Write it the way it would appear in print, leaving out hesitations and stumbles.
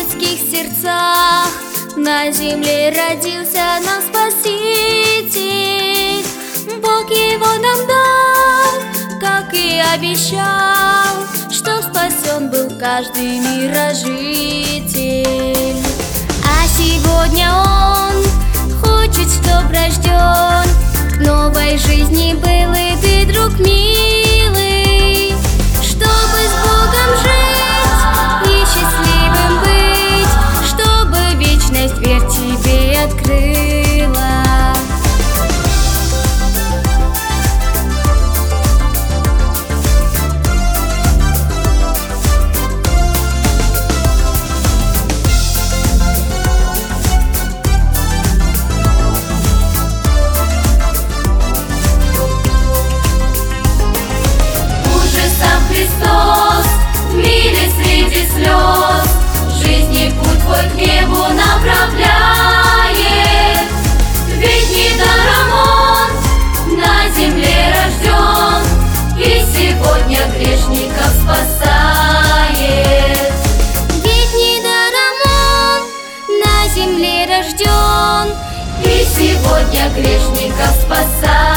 детских сердцах на земле родился нам Спаситель. Бог его нам дал, как и обещал, что спасен был каждый мирожитель. А сегодня Он хочет, чтоб рожден новой жизни был и ты, друг милый, чтобы с Богом жить и счастливым быть, чтобы вечность дверь тебе открыла. Христос в мире среди слез, жизни путь твой к небу направляет. Ведь недаром Он на земле рожден и сегодня грешников спасает. Ведь недаром Он на земле рожден и сегодня грешников спасает.